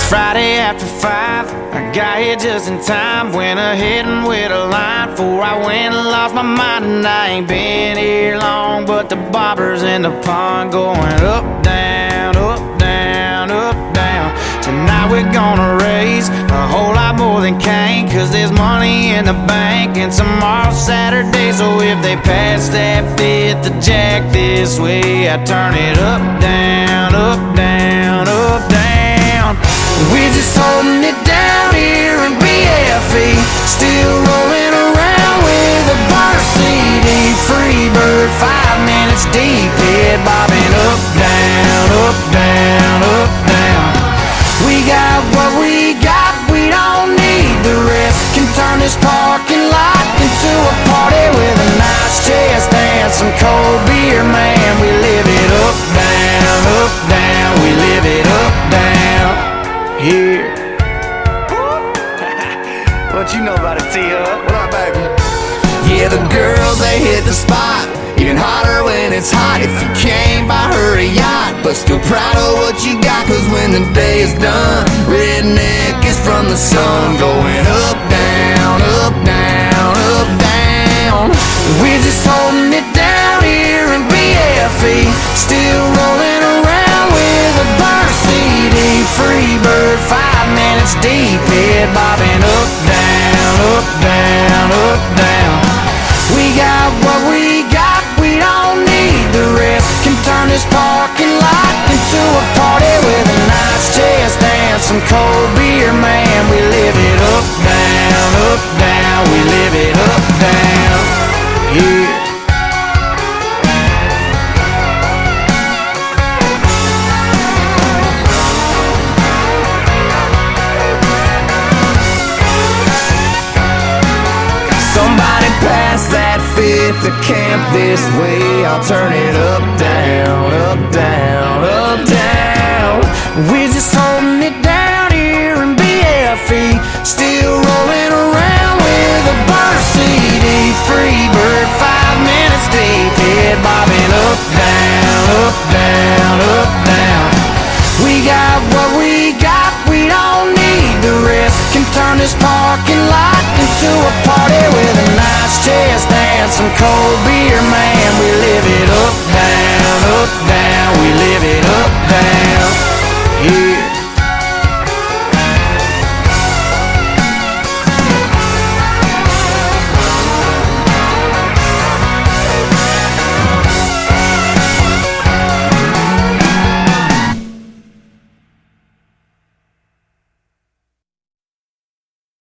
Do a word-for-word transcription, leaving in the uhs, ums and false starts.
Friday after five, I got here just in time. Went ahead and with a line before I went and lost my mind. And I ain't been here long, but the bobbers in the pond going up, down, up, down, up, down. Tonight we're gonna raise a whole lot more than Cain, cause there's money in the bank and tomorrow's Saturday. So if they pass that fifth of Jack this way, I turn it up, down, up, down, up, down. We're just holding it down here in B F E, still rolling around with a bar C D. Freebird, five minutes deep, head bobbing up, down, up, down, up, down. We got what we got, we don't need the rest. Can turn this parking lot into a party with a nice chest and some cold beer, man. We live it up, down, up, down. We live it up, down here. What you know about it, T-Hub? What up, baby? Yeah, the girls, they hit the spot. Even hotter when it's hot. If you came by her a yacht, but still proud of what you got, cause when the day is done, redneck is from the sun. Going up, down, up, down, up, down. We're just holding it down here in B F E, still rolling around with a burn C D. Freebird, five minutes deep, head bobbing up, down, up, down, up, down. We got what we got, we don't need the rest. Can turn this parking lot into a party with a nice chest and some cold beer, man. We live it up, down, up, down. We live it up, down here. Somebody pass that fifth to camp this way. I'll turn it up, down, up, down, up, down. We're just holding it down here in B F E, still rolling around with a burn C D. Freebird, five minutes deep, head bobbing up, down, up, down, up, down. We got what we got, we don't need the rest. Can turn this parking lot into a party with a nice chest and some cold beer, man. We live it up, down, up, down. We live it up, down.